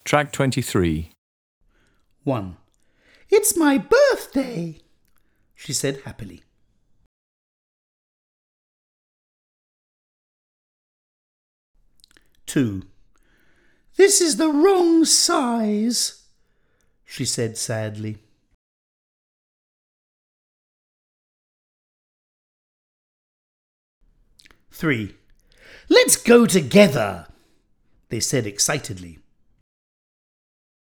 Track 23. 1. It's my birthday, she said happily. 2. This is the wrong size, she said sadly. 3. Let's go together, they said excitedly.